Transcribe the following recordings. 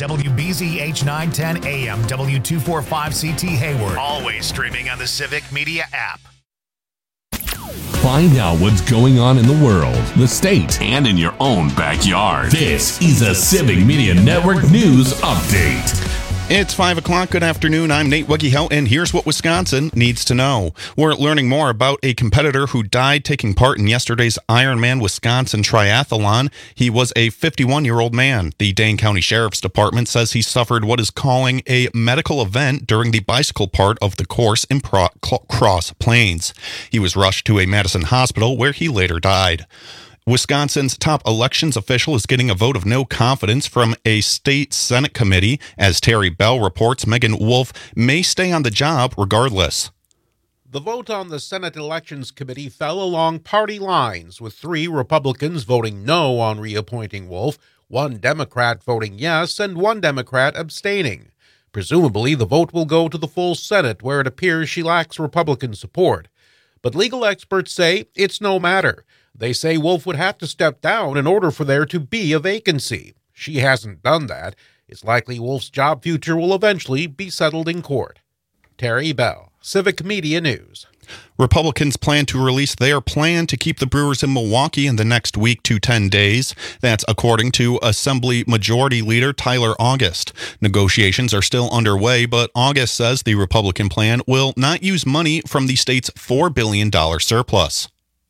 WBZ H910 AM, W245CT Hayward. Always streaming on the Civic Media app. Find out what's going on in the world, the state, and in your own backyard. This is a Civic Media Network News Update. It's 5 o'clock. Good afternoon. I'm Nate Weggehout, and here's what Wisconsin needs to know. We're learning more about a competitor who died taking part in yesterday's Ironman Wisconsin Triathlon. He was a 51-year-old man. The Dane County Sheriff's Department says he suffered what is calling a medical event during the bicycle part of the course in Cross Plains. He was rushed to a Madison hospital where he later died. Wisconsin's top elections official is getting a vote of no confidence from a state Senate committee. As Terry Bell reports, Megan Wolf may stay on the job regardless. The vote on the Senate Elections Committee fell along party lines, with 3 Republicans voting no on reappointing Wolf, 1 Democrat voting yes, and 1 Democrat abstaining. Presumably, the vote will go to the full Senate, where it appears she lacks Republican support. But legal experts say it's no matter. They say Wolf would have to step down in order for there to be a vacancy. She hasn't done that. It's likely Wolf's job future will eventually be settled in court. Terry Bell, Civic Media News. Republicans plan to release their plan to keep the Brewers in Milwaukee in the next week to 10 days. That's according to Assembly Majority Leader Tyler August. Negotiations are still underway, but August says the Republican plan will not use money from the state's $4 billion surplus.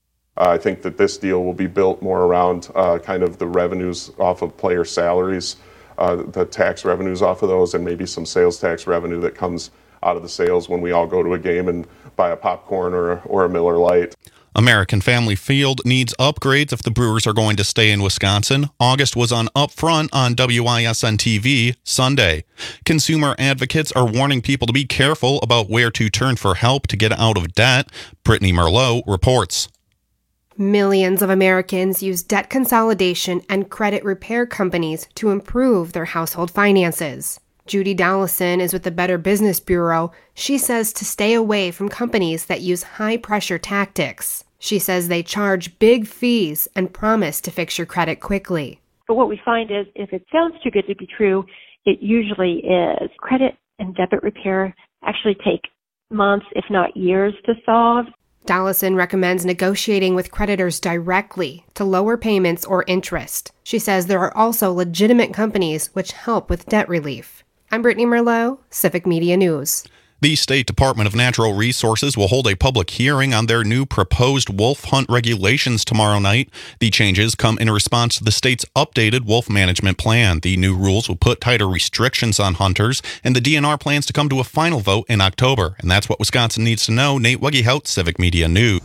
I think that this deal will be built more around kind of the revenues off of player salaries, the tax revenues off of those, and maybe some sales tax revenue that comes out of the sales when we all go to a game and buy a popcorn or a Miller Lite. American Family Field needs upgrades if the Brewers are going to stay in Wisconsin. August was on Upfront on WISN TV Sunday. Consumer advocates are warning people to be careful about where to turn for help to get out of debt. Brittany Merlot reports. Millions of Americans use debt consolidation and credit repair companies to improve their household finances. Judy Dollison is with the Better Business Bureau. She says to stay away from companies that use high-pressure tactics. She says they charge big fees and promise to fix your credit quickly. But what we find is if it sounds too good to be true, it usually is. Credit and debit repair actually take months, if not years, to solve. Dollison recommends negotiating with creditors directly to lower payments or interest. She says there are also legitimate companies which help with debt relief. I'm Brittany Merlot, Civic Media News. The State Department of Natural Resources will hold a public hearing on their new proposed wolf hunt regulations tomorrow night. The changes come in response to the state's updated wolf management plan. The new rules will put tighter restrictions on hunters, and the DNR plans to come to a final vote in October. And that's what Wisconsin needs to know. Nate Weggehout, Civic Media News.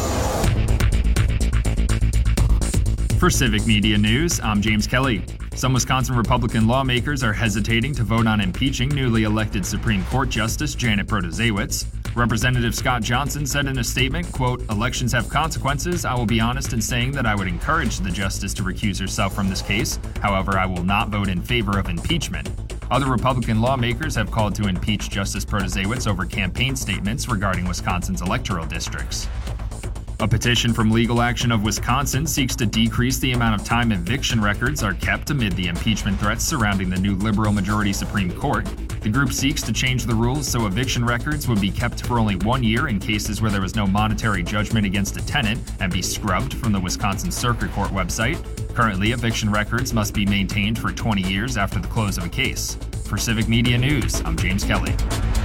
For Civic Media News, I'm James Kelly. Some Wisconsin Republican lawmakers are hesitating to vote on impeaching newly elected Supreme Court Justice Janet Protasiewicz. Representative Scott Johnson said in a statement, quote, "Elections have consequences. I will be honest in saying that I would encourage the justice to recuse herself from this case. However, I will not vote in favor of impeachment." Other Republican lawmakers have called to impeach Justice Protasiewicz over campaign statements regarding Wisconsin's electoral districts. A petition from Legal Action of Wisconsin seeks to decrease the amount of time eviction records are kept amid the impeachment threats surrounding the new liberal-majority Supreme Court. The group seeks to change the rules so eviction records would be kept for only 1 year in cases where there was no monetary judgment against a tenant and be scrubbed from the Wisconsin Circuit Court website. Currently, eviction records must be maintained for 20 years after the close of a case. For Civic Media News, I'm James Kelly.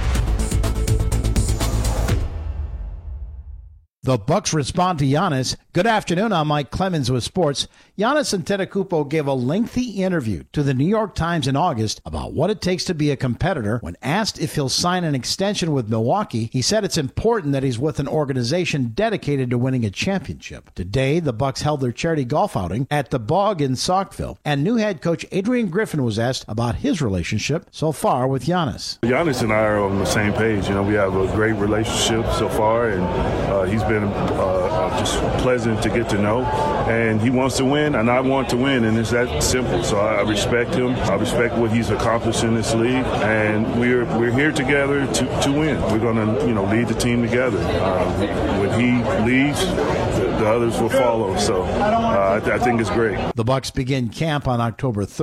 The Bucks respond to Giannis. Good afternoon, I'm Mike Clemens with sports. Giannis Antetokounmpo gave a lengthy interview to the New York Times in August about what it takes to be a competitor. When asked if he'll sign an extension with Milwaukee, he said it's important that he's with an organization dedicated to winning a championship. Today, the Bucks held their charity golf outing at the Bog in Saukville, and new head coach Adrian Griffin was asked about his relationship so far with Giannis. Giannis and I are on the same page. You know, we have a great relationship so far, and he's been just pleasant to get to know, and he wants to win and I want to win, and it's that simple. So I respect him. I respect what he's accomplished in this league, and we're here together to win. We're going to lead the team together. When he leaves, the others will follow. So I think it's great. The Bucks begin camp on October 3rd.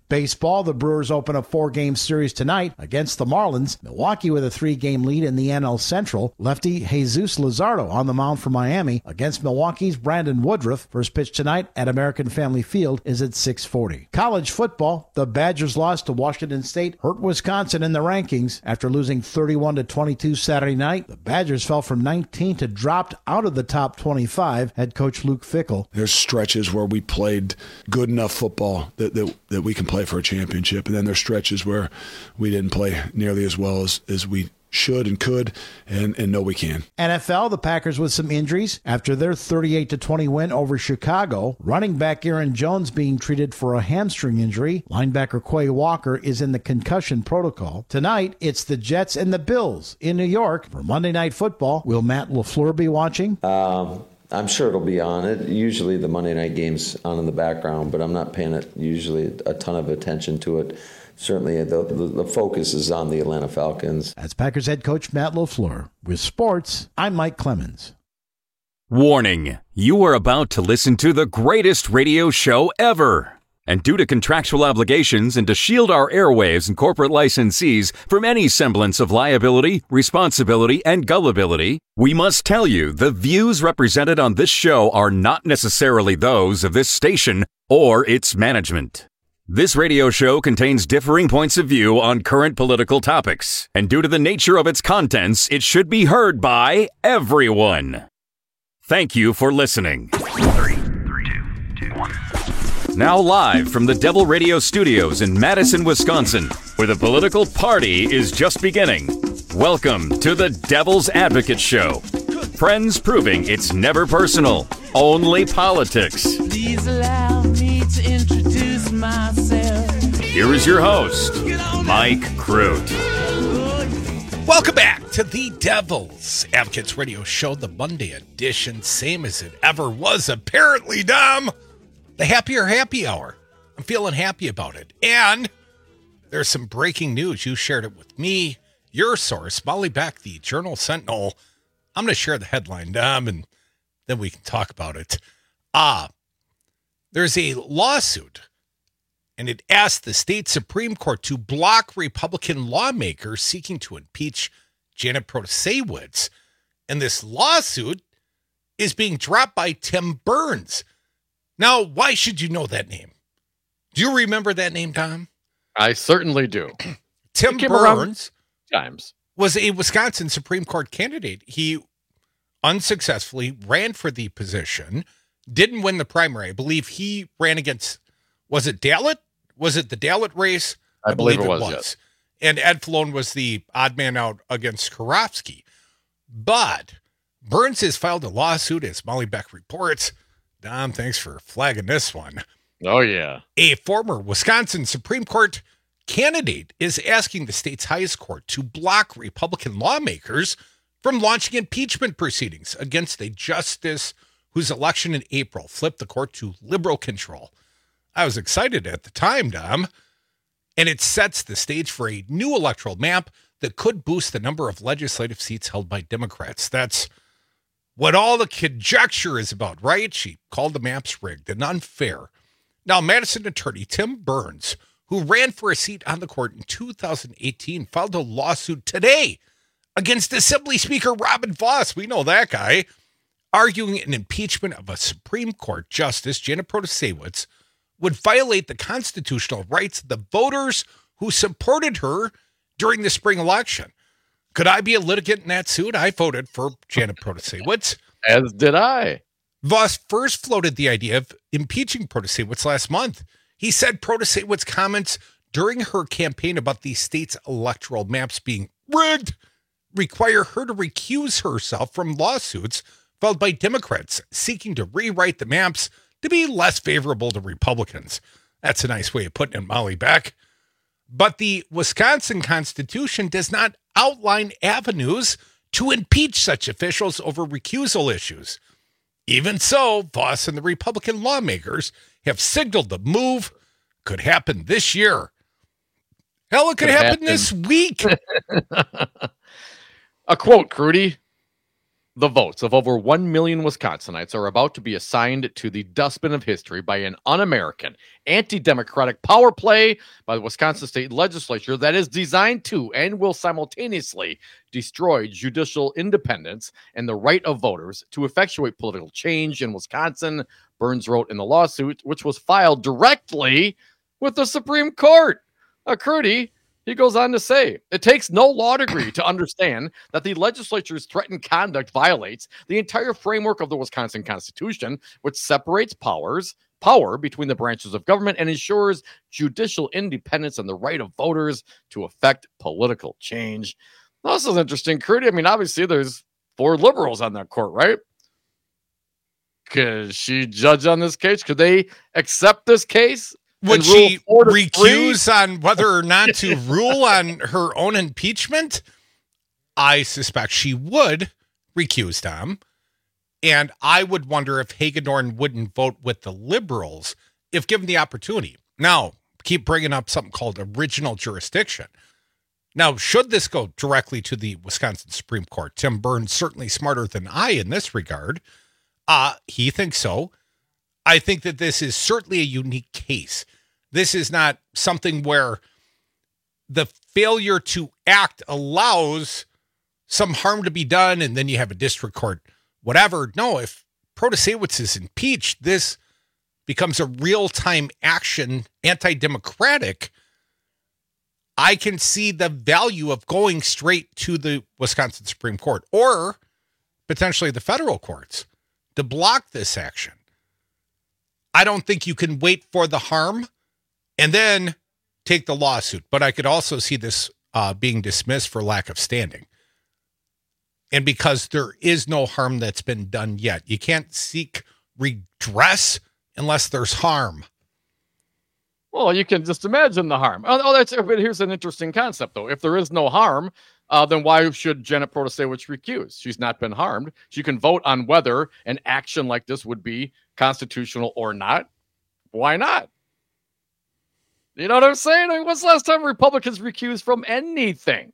Baseball, the Brewers open a 4-game series tonight against the Marlins. Milwaukee with a 3-game lead in the NL Central. Lefty Jesus Luzardo on the mound for Miami against Milwaukee's Brandon Woodruff. First pitch tonight at American Family Field is at 6:40. College football, the Badgers lost to Washington State, hurt Wisconsin in the rankings. After losing 31-22 Saturday night, the Badgers fell from 19 to dropped out of the top 25. Head coach Luke Fickell. There's stretches where we played good enough football that we can play for a championship, and then there's stretches where we didn't play nearly as well as we should and could, and know we can. NFL, the Packers with some injuries after their 38-20 win over Chicago. Running back Aaron Jones being treated for a hamstring injury. Linebacker Quay Walker is in the concussion protocol. Tonight, it's the Jets and the Bills in New York for Monday Night Football. Will Matt LaFleur be watching? I'm sure it'll be on it. Usually the Monday night game's on in the background, but I'm not paying it usually a ton of attention to it. Certainly the focus is on the Atlanta Falcons. That's Packers head coach Matt LaFleur. With sports, I'm Mike Clemens. Warning, you are about to listen to the greatest radio show ever. And due to contractual obligations and to shield our airwaves and corporate licensees from any semblance of liability, responsibility, and gullibility, we must tell you the views represented on this show are not necessarily those of this station or its management. This radio show contains differing points of view on current political topics, and due to the nature of its contents, it should be heard by everyone. Thank you for listening. 3, 2, 1. Now live from the Devil Radio Studios in Madison, Wisconsin, where the political party is just beginning. Welcome to the Devil's Advocate Show. Friends proving it's never personal, only politics. Please allow me to introduce myself. Here is your host, Mike Crute. Welcome back to the Devil's Advocates Radio Show, the Monday edition, same as it ever was, apparently, Dom. The Happier Happy Hour. I'm feeling happy about it. And there's some breaking news. You shared it with me. Your source, Molly Beck, the Journal Sentinel. I'm going to share the headline, Dom, and then we can talk about it. There's a lawsuit, and it asked the state Supreme Court to block Republican lawmakers seeking to impeach Janet Protasiewicz. And this lawsuit is being dropped by Tim Burns. Now, why should you know that name? Do you remember that name, Tom? I certainly do. Tim Burns was a Wisconsin Supreme Court candidate. He unsuccessfully ran for the position, didn't win the primary. I believe he ran against, was it Dalit? Was it the Dalit race? I believe it was. Yes. And Ed Flone was the odd man out against Karofsky. But Burns has filed a lawsuit, as Molly Beck reports. Dom, thanks for flagging this one. Oh, yeah. A former Wisconsin Supreme Court candidate is asking the state's highest court to block Republican lawmakers from launching impeachment proceedings against a justice whose election in April flipped the court to liberal control. I was excited at the time, Dom, and it sets the stage for a new electoral map that could boost the number of legislative seats held by Democrats. That's what all the conjecture is about, right? She called the maps rigged and unfair. Now, Madison attorney Tim Burns, who ran for a seat on the court in 2018, filed a lawsuit today against Assembly Speaker Robin Vos. We know that guy, arguing an impeachment of a Supreme Court Justice, Janet Protasiewicz, would violate the constitutional rights of the voters who supported her during the spring election. Could I be a litigant in that suit? I voted for Janet Protasiewicz. As did I. Vos first floated the idea of impeaching Protasiewicz last month. He said Protasiewicz's comments during her campaign about the state's electoral maps being rigged require her to recuse herself from lawsuits filed by Democrats seeking to rewrite the maps to be less favorable to Republicans. That's a nice way of putting it, Molly Beck. But the Wisconsin Constitution does not outline avenues to impeach such officials over recusal issues. Even so, Vos and the Republican lawmakers have signaled the move could happen this year. Hell, it could happen this week. A quote, Crudy. The votes of over 1 million Wisconsinites are about to be assigned to the dustbin of history by an un-American, anti-democratic power play by the Wisconsin State Legislature that is designed to and will simultaneously destroy judicial independence and the right of voters to effectuate political change in Wisconsin, Burns wrote in the lawsuit, which was filed directly with the Supreme Court. Crudy, he goes on to say, it takes no law degree to understand that the legislature's threatened conduct violates the entire framework of the Wisconsin Constitution, which separates power between the branches of government and ensures judicial independence and the right of voters to effect political change. Now, this is interesting, Crudy. I mean, obviously, there's 4 liberals on that court, right? Could she judge on this case? Could they accept this case? Would she recuse on whether or not to rule on her own impeachment? I suspect she would recuse, Tom. And I would wonder if Hagedorn wouldn't vote with the liberals if given the opportunity. Now, keep bringing up something called original jurisdiction. Now, should this go directly to the Wisconsin Supreme Court? Tim Burns certainly smarter than I in this regard. He thinks so. I think that this is certainly a unique case. This is not something where the failure to act allows some harm to be done and then you have a district court, whatever. No, if Protasewicz is impeached, this becomes a real-time action, anti-democratic. I can see the value of going straight to the Wisconsin Supreme Court or potentially the federal courts to block this action. I don't think you can wait for the harm and then take the lawsuit. But I could also see this being dismissed for lack of standing. And because there is no harm that's been done yet. You can't seek redress unless there's harm. Well, you can just imagine the harm. But here's an interesting concept, though. If there is no harm, then why should Janet Protasewicz recuse? She's not been harmed. She can vote on whether an action like this would be constitutional or not. Why not? You know what I'm saying? I mean, when's the last time Republicans recused from anything?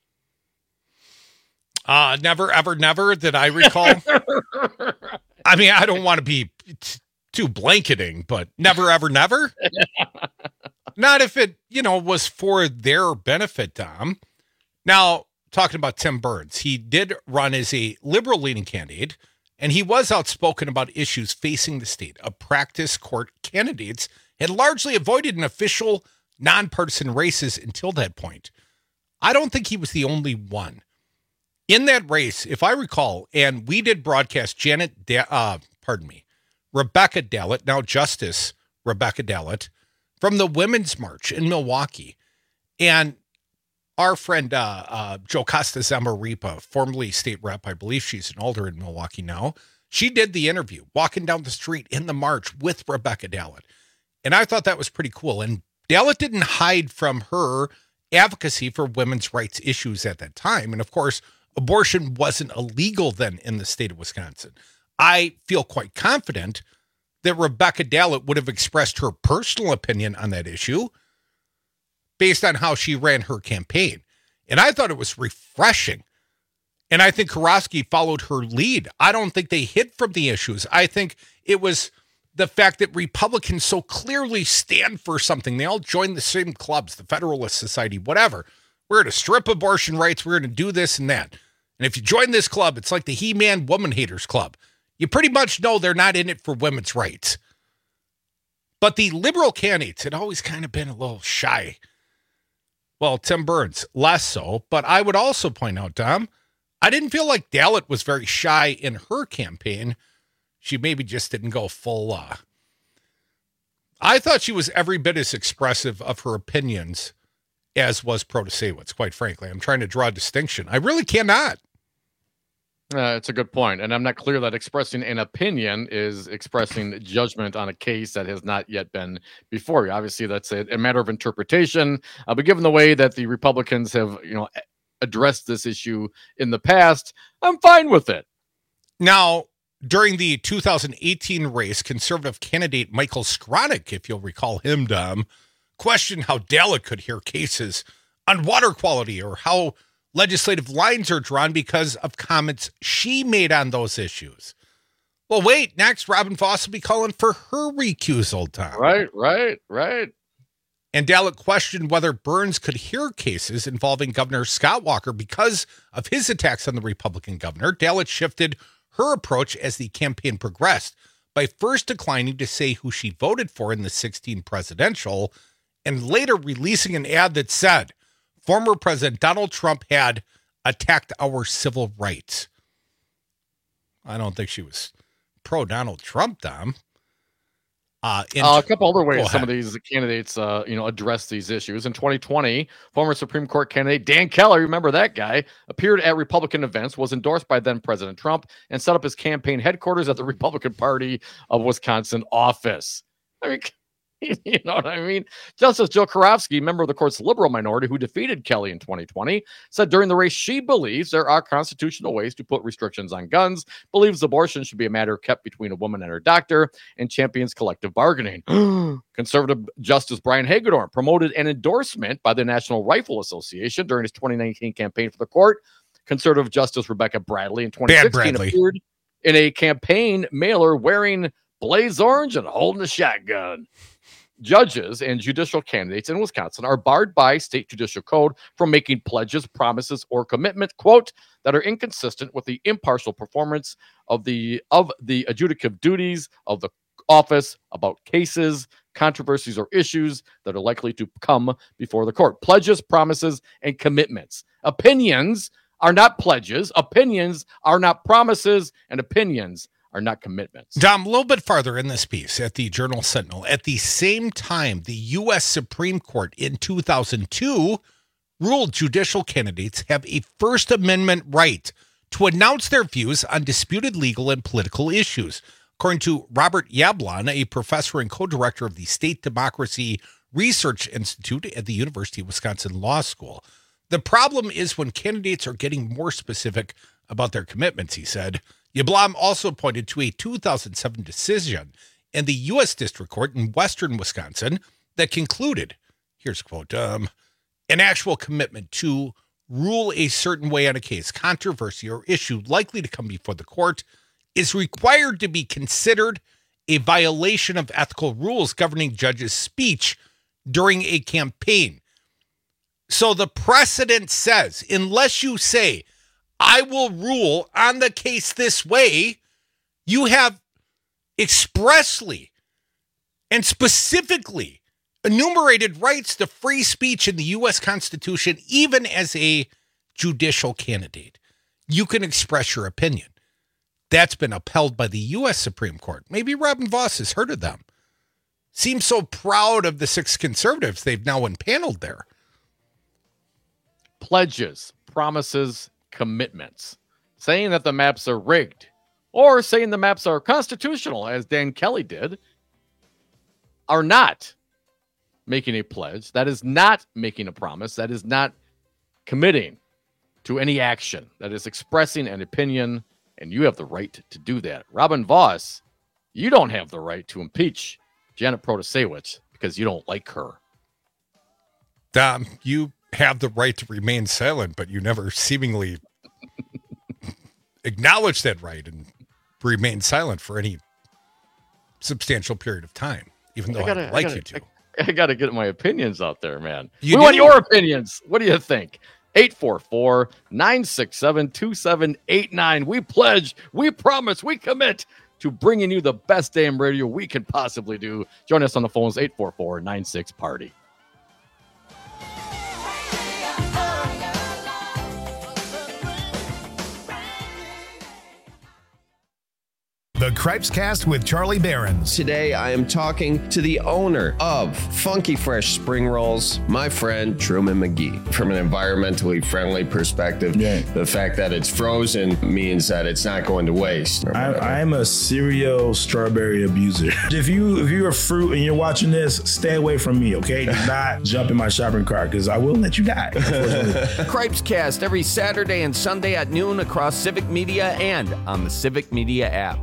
Never, ever, never that I recall. I mean, I don't want to be too blanketing, but never, ever, never. Not if it, was for their benefit, Tom. Now, talking about Tim Burns, he did run as a liberal leaning candidate, and he was outspoken about issues facing the state. Practice court candidates had largely avoided an official nonpartisan races until that point. I don't think he was the only one. In that race, if I recall, and we did broadcast Rebecca Dallett, now Justice Rebecca Dallett, from the Women's March in Milwaukee. And our friend Joe Costa-Zamaripa, formerly state rep, I believe she's an alder in Milwaukee now, she did the interview, walking down the street in the march with Rebecca Dallett. And I thought that was pretty cool. And Dallett didn't hide from her advocacy for women's rights issues at that time. And of course, abortion wasn't illegal then in the state of Wisconsin. I feel quite confident that Rebecca Dallett would have expressed her personal opinion on that issue based on how she ran her campaign. And I thought it was refreshing. And I think Kurowski followed her lead. I don't think they hid from the issues. I think it was the fact that Republicans so clearly stand for something. They all join the same clubs, the Federalist Society, whatever. We're going to strip abortion rights. We're going to do this and that. And if you join this club, it's like the He-Man Woman Haters Club. You pretty much know they're not in it for women's rights. But the liberal candidates had always kind of been a little shy. Well, Tim Burns, less so. But I would also point out, Tom, I didn't feel like Dallett was very shy in her campaign. She maybe just didn't go full. I thought she was every bit as expressive of her opinions as was Protasewicz, quite frankly. I'm trying to draw a distinction. I really cannot. It's a good point. And I'm not clear that expressing an opinion is expressing judgment on a case that has not yet been before you. Obviously, that's a matter of interpretation. But given the way that the Republicans have, addressed this issue in the past, I'm fine with it. Now, during the 2018 race, conservative candidate Michael Skronik, if you'll recall him, Dom, questioned how Dallett could hear cases on water quality or how legislative lines are drawn because of comments she made on those issues. Well, wait, next, Robin Vos will be calling for her recusal, Tom. Right. And Dallek questioned whether Burns could hear cases involving Governor Scott Walker because of his attacks on the Republican governor. Dallek shifted her approach as the campaign progressed by first declining to say who she voted for in the 2016 presidential and later releasing an ad that said former President Donald Trump had attacked our civil rights. I don't think she was pro-Donald Trump, Dom. A couple other ways some of these candidates, address these issues. In 2020, former Supreme Court candidate Dan Kelly, remember that guy, appeared at Republican events, was endorsed by then President Trump, and set up his campaign headquarters at the Republican Party of Wisconsin office. I mean, you know what I mean? Justice Jill Karofsky, member of the court's liberal minority who defeated Kelly in 2020, said during the race she believes there are constitutional ways to put restrictions on guns, believes abortion should be a matter kept between a woman and her doctor, and champions collective bargaining. Conservative Justice Brian Hagedorn promoted an endorsement by the National Rifle Association during his 2019 campaign for the court. Conservative Justice Rebecca Bradley in 2016 appeared in a campaign mailer wearing blaze orange and holding a shotgun. Judges and judicial candidates in Wisconsin are barred by state judicial code from making pledges, promises, or commitments, quote, that are inconsistent with the impartial performance of the adjudicative duties of the office about cases, controversies, or issues that are likely to come before the court. Pledges, promises, and commitments. Opinions are not pledges. Opinions are not promises, and opinions are not commitments. Dom, a little bit farther in this piece at the Journal Sentinel, at the same time, the U.S. Supreme Court in 2002 ruled judicial candidates have a First Amendment right to announce their views on disputed legal and political issues. According to Robert Yablon, a professor and co-director of the State Democracy Research Institute at the University of Wisconsin Law School. The problem is when candidates are getting more specific about their commitments, he said. Yablon also pointed to a 2007 decision in the U.S. District Court in western Wisconsin that concluded, here's a quote, an actual commitment to rule a certain way on a case, controversy, or issue likely to come before the court is required to be considered a violation of ethical rules governing judges' speech during a campaign. So the precedent says, unless you say, I will rule on the case this way, you have expressly and specifically enumerated rights to free speech in the U.S. Constitution, even as a judicial candidate. You can express your opinion. That's been upheld by the U.S. Supreme Court. Maybe Robin Vos has heard of them. Seems so proud of the 6 conservatives they've now impaneled there. Pledges, promises, commitments, saying that the maps are rigged or saying the maps are constitutional, as Dan Kelly did, are not making a pledge. That is not making a promise. That is not committing to any action. That is expressing an opinion, and you have the right to do that. Robin Vos, you don't have the right to impeach Janet Protasewicz because you don't like her. You have the right to remain silent, but you never seemingly acknowledge that right and remain silent for any substantial period of time, even though I'd like you to. I got to get my opinions out there, man. We want your opinions. What do you think? 844-967-2789. We pledge, we promise, we commit to bringing you the best damn radio we can possibly do. Join us on the phones, 844-96-PARTY. The Cripes Cast with Charlie Behrens. Today, I am talking to the owner of Funky Fresh Spring Rolls, my friend Truman McGee. From an environmentally friendly perspective, the fact that it's frozen means that it's not going to waste. I'm a serial strawberry abuser. If you're a fruit and you're watching this, stay away from me, okay? Do not jump in my shopping cart because I will let you die. Cripes Cast every Saturday and Sunday at noon across Civic Media and on the Civic Media app.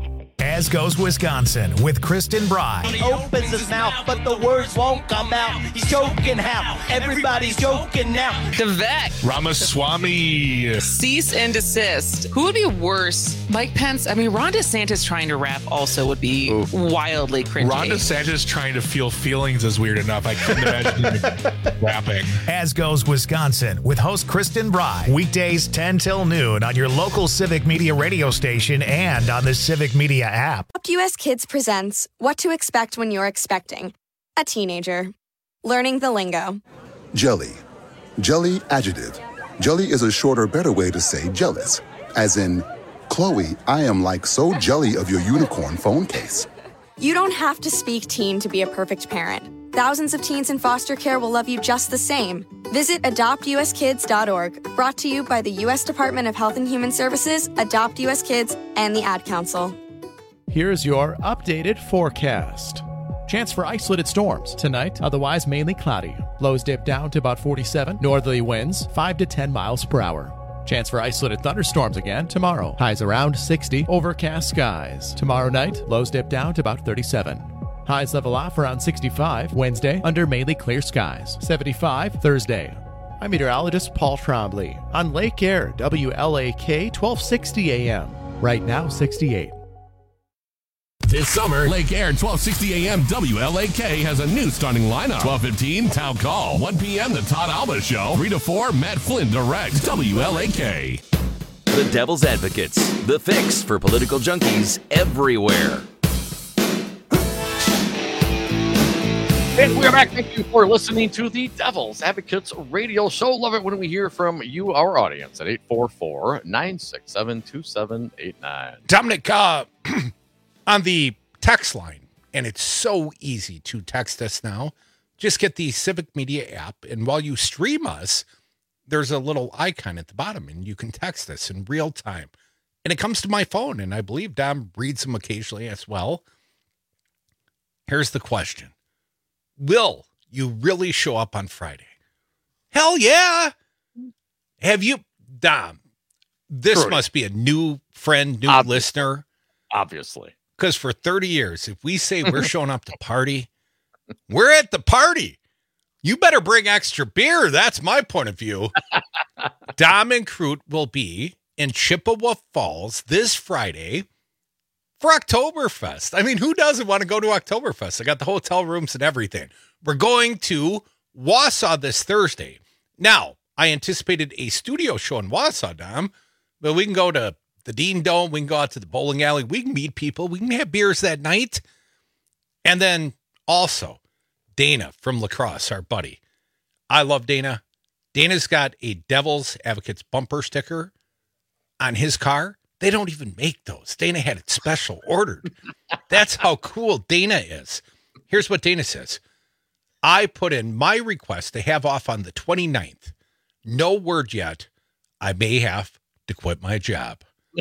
As Goes Wisconsin with Kristen Bry. He opens his mouth, but the words won't come out. He's joking how? Everybody's joking now. The vet. Ramaswamy. Cease and desist. Who would be worse? Mike Pence? I mean, Ron DeSantis trying to rap also would be wildly cringy. Ron DeSantis trying to feel feelings is weird enough. I couldn't imagine him rapping. As Goes Wisconsin with host Kristen Bry. Weekdays 10 till noon on your local Civic Media radio station and on the Civic Media app. US Kids presents What to Expect When You're Expecting a Teenager. Learning the lingo. Jelly. Jelly adjective. Jelly is a shorter, better way to say jealous. As in, Chloe, I am like so jelly of your unicorn phone case. You don't have to speak teen to be a perfect parent. Thousands of teens in foster care will love you just the same. Visit adoptuskids.org. Brought to you by the U.S. Department of Health and Human Services, Adopt U.S. Kids, and the Ad Council. Here's your updated forecast. Chance for isolated storms tonight, otherwise mainly cloudy. Lows dip down to about 47. Northerly winds 5 to 10 miles per hour. Chance for isolated thunderstorms again tomorrow. Highs around 60. Overcast skies. Tomorrow night, lows dip down to about 37. Highs level off around 65. Wednesday, under mainly clear skies. 75 Thursday. I'm meteorologist Paul Trombley on Lake Air, WLAK 1260 AM. Right now, 68. This summer, Lake Air 1260 AM WLAK has a new starting lineup. 12:15 Town Call. 1 p.m. The Todd Alba Show. 3 to 4 Matt Flynn directs WLAK. The Devil's Advocates. The fix for political junkies everywhere. And we are back. Thank you for listening to the Devil's Advocates radio show. Love it when we hear from you, our audience, at 844-967-2789. Dominic, on the text line, and it's so easy to text us now. Just get the Civic Media app, and while you stream us, there's a little icon at the bottom, and you can text us in real time. And it comes to my phone, and I believe Dom reads them occasionally as well. Here's the question. Will you really show up on Friday? Hell yeah. Have you, Dom, this Trudy. must be a new friend, new listener. Obviously. Because for 30 years, if we say we're showing up to party, we're at the party. You better bring extra beer. That's my point of view. Dom and Crute will be in Chippewa Falls this Friday for Oktoberfest. I mean, who doesn't want to go to Oktoberfest? I got the hotel rooms and everything. We're going to Wausau this Thursday. Now, I anticipated a studio show in Wausau, Dom, but we can go to the Dean Dome. We can go out to the bowling alley. We can meet people. We can have beers that night. And then also Dana from La Crosse, our buddy. I love Dana. Dana's got a Devil's Advocates bumper sticker on his car. They don't even make those. Dana had it special ordered. That's how cool Dana is. Here's what Dana says. I put in my request to have off on the 29th. No word yet. I may have to quit my job.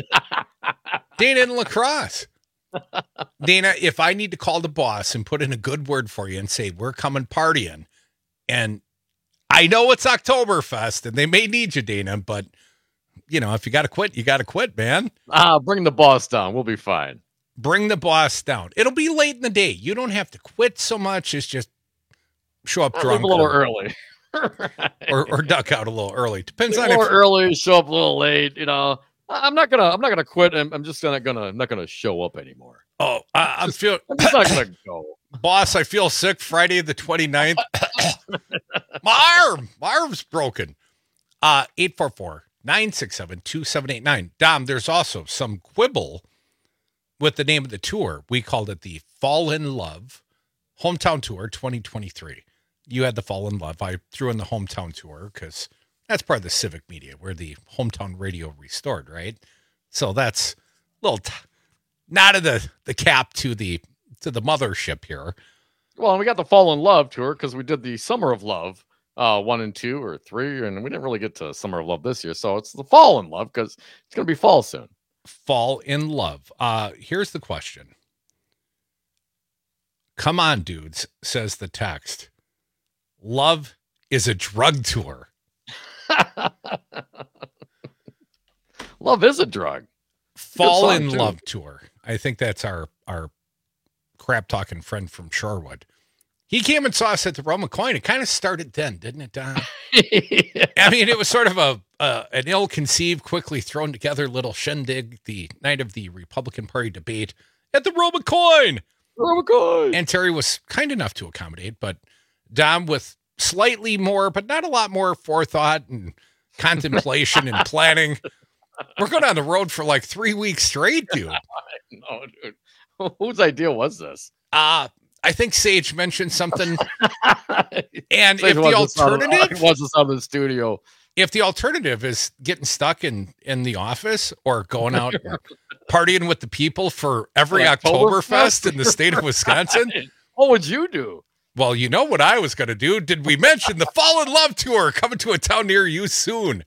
Dana in La Crosse. Dana, if I need to call the boss and put in a good word for you and say, we're coming partying, and I know it's Oktoberfest and they may need you, Dana, but you know, if you got to quit, you got to quit, man. Bring the boss down. We'll be fine. Bring the boss down. It'll be late in the day. You don't have to quit so much. It's just show up drunk. A little early. or duck out a little early. Depends on if early, show up a little late. You know, I'm not gonna quit. I'm just not gonna show up anymore. Oh, I'm just not gonna go. Boss, I feel sick. Friday the 29th. My arm's broken. 844-967-2789. Dom, there's also some quibble with the name of the tour. We called it the Fall in Love Hometown Tour 2023. You had the Fall in Love. I threw in the Hometown Tour because that's part of the Civic Media. We're the Hometown Radio Restored, right? So that's a little not of the cap to the mothership here. Well, and we got the Fall in Love Tour because we did the Summer of Love 1 and 2 or 3, and we didn't really get to Summer of Love this year. So it's the Fall in Love because it's going to be fall soon. Fall in Love. Here's the question. Come on, dudes, says the text. Love is a drug tour. Love is a drug. Fall in Love tour. I think that's our crap-talking friend from Shorewood. He came and saw us at the Roma Coin. It kind of started then, didn't it, Don? Yeah. I mean, it was sort of an ill-conceived, quickly thrown together little shindig the night of the Republican Party debate at the Roma Coin. Roma Coin. And Terry was kind enough to accommodate, but Dom with slightly more, but not a lot more forethought and contemplation and planning. We're going on the road for like 3 weeks straight, dude. No, dude. Whose idea was this? I think Sage mentioned something. And Sage if the alternative was this out of the studio. If the alternative is getting stuck in the office or going out and partying with the people for every Oktoberfest in the state of Wisconsin, what would you do? Well, you know what I was going to do. Did we mention the Fall in Love Tour coming to a town near you soon?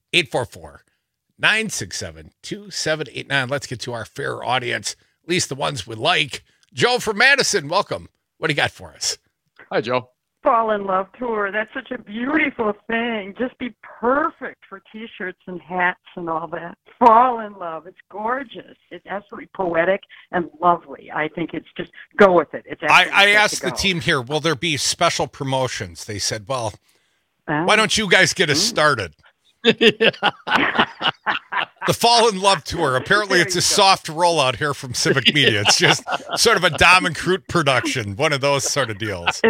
844-967-2789. Let's get to our fair audience, at least the ones we like. Joe from Madison, welcome. What do you got for us? Hi, Joe. Fall in Love Tour. That's such a beautiful thing. Just be perfect for T-shirts and hats and all that. Fall in love. It's gorgeous. It's absolutely poetic and lovely. I think it's just go with it. It's I asked the team here, will there be special promotions? They said, well, why don't you guys get us started? The Fall in Love Tour. Apparently it's a soft rollout here from Civic Media. It's just sort of a Dom and Crute production, one of those sort of deals.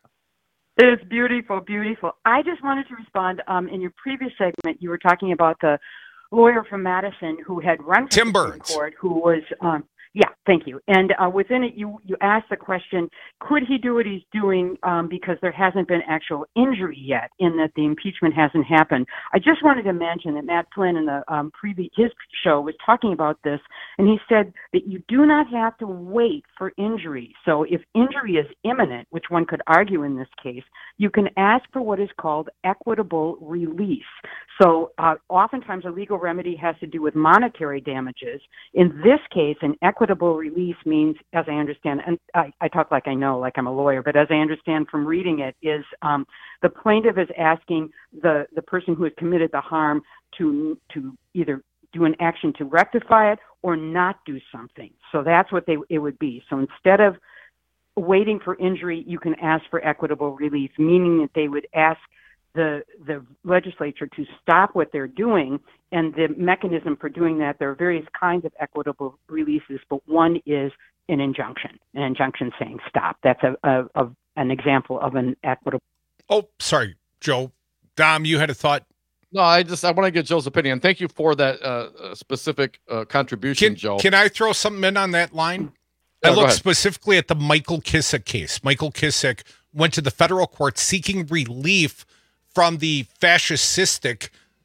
It's beautiful, beautiful. I just wanted to respond. In your previous segment, you were talking about the lawyer from Madison who had run for Tim the Supreme Burns. Court, who was, yeah, thank you. And within it, you asked the question, could he do what he's doing because there hasn't been actual injury yet in that the impeachment hasn't happened? I just wanted to mention that Matt Flynn in the his show was talking about this, and he said that you do not have to wait for injury. So if injury is imminent, which one could argue in this case, you can ask for what is called equitable release. So oftentimes a legal remedy has to do with monetary damages. In this case, an equitable release means, as I understand, and I talk like I know, like I'm a lawyer, but as I understand from reading it, is the plaintiff is asking the person who has committed the harm to either do an action to rectify it or not do something. So that's what it would be. So instead of waiting for injury, you can ask for equitable relief, meaning that they would ask the legislature to stop what they're doing, and the mechanism for doing that, there are various kinds of equitable releases, but one is an injunction saying stop. That's an example of an equitable. Oh, sorry, Joe. Dom, you had a thought? No, I want to get Joe's opinion. Thank you for that specific contribution, Joe. Can I throw something in on that line? I looked specifically at the Michael Kissick case. Michael Kissick went to the federal court seeking relief from the fascistic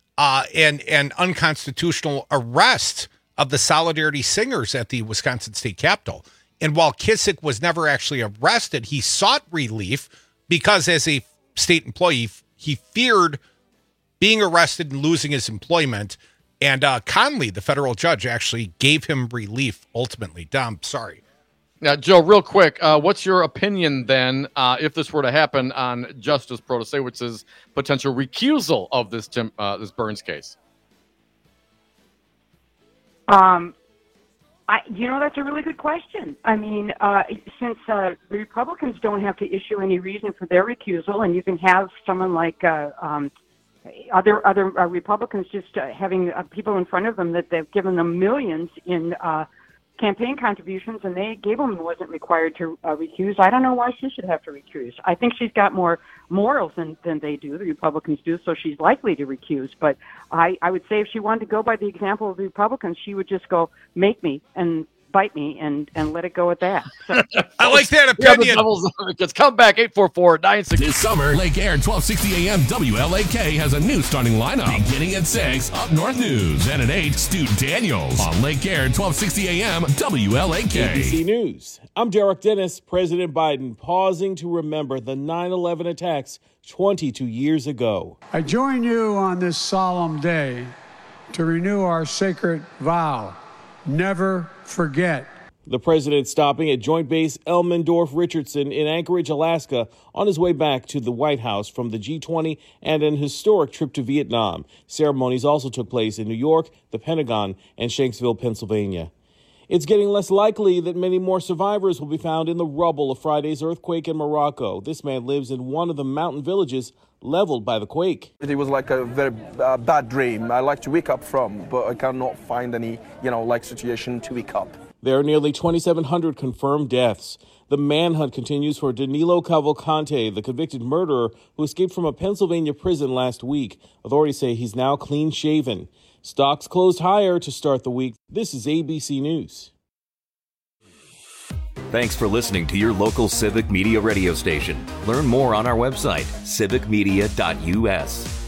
and unconstitutional arrest of the Solidarity Singers at the Wisconsin State Capitol. And while Kissick was never actually arrested, he sought relief because as a state employee, he feared being arrested and losing his employment. And Conley, the federal judge, actually gave him relief ultimately. Dom, sorry. Now, Joe, real quick, what's your opinion then, if this were to happen, on Justice Protasewicz's potential recusal of this Burns case? That's a really good question. I mean, since the Republicans don't have to issue any reason for their recusal, and you can have someone like other Republicans just having people in front of them that they've given them millions in campaign contributions, and they gave them and wasn't required to recuse. I don't know why she should have to recuse. I think she's got more morals than they do, the Republicans do, so she's likely to recuse. But I would say if she wanted to go by the example of the Republicans, she would just go, make me and bite me and let it go at that. So, I like that opinion. Let's come back, 844-960. This summer, Lake Air 1260 AM WLAK has a new starting lineup. Beginning at 6, Up North News. And at 8, Stu Daniels on Lake Air 1260 AM WLAK. ABC News. I'm Derek Dennis. President Biden pausing to remember the 9/11 attacks 22 years ago. I join you on this solemn day to renew our sacred vow. Never forget. The president stopping at Joint Base Elmendorf-Richardson in Anchorage, Alaska, on his way back to the White House from the G20 and an historic trip to Vietnam. Ceremonies also took place in New York, the Pentagon, and Shanksville, Pennsylvania. It's getting less likely that many more survivors will be found in the rubble of Friday's earthquake in Morocco. This man lives in one of the mountain villages leveled by the quake. It was like a very bad dream I like to wake up from, but I cannot find any, situation to wake up. There are nearly 2,700 confirmed deaths. The manhunt continues for Danilo Cavalcante, the convicted murderer who escaped from a Pennsylvania prison last week. Authorities say he's now clean-shaven. Stocks closed higher to start the week. This is ABC News. Thanks for listening to your local Civic Media radio station. Learn more on our website, civicmedia.us.